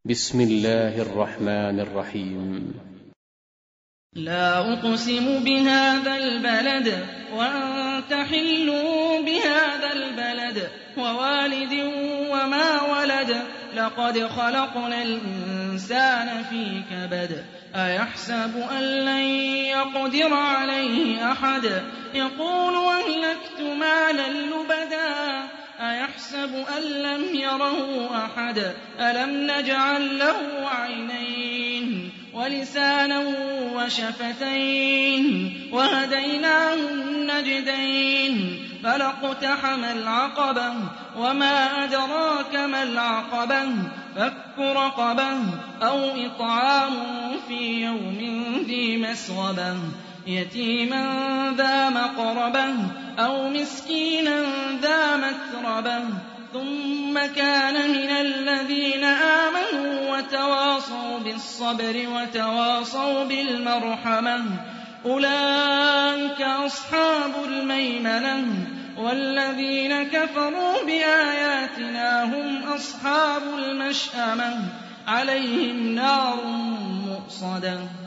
بسم الله الرحمن الرحيم. لا أقسم بهذا البلد وأنت حل بهذا البلد ووالد وما ولد لقد خلقنا الإنسان في كبد أيحسب أن لن يقدر عليه أحد يقول أهلكت مالا لبدا أيحسب أن لم يره أحد ألم نجعل له عينين ولسانا وشفتين وهديناه النجدين فلاقتحم العقبة وما أدراك ما العقبة فك رقبة أو إطعام في يوم ذي مسغبة يتيما ذا مقربة أو مسكينا ذا متربة ثم كان من الذين آمنوا وتواصوا بالصبر وتواصوا بالمرحمة أولئك أصحاب الميمنة والذين كفروا بآياتنا هم أصحاب المشأمة عليهم نار مؤصدة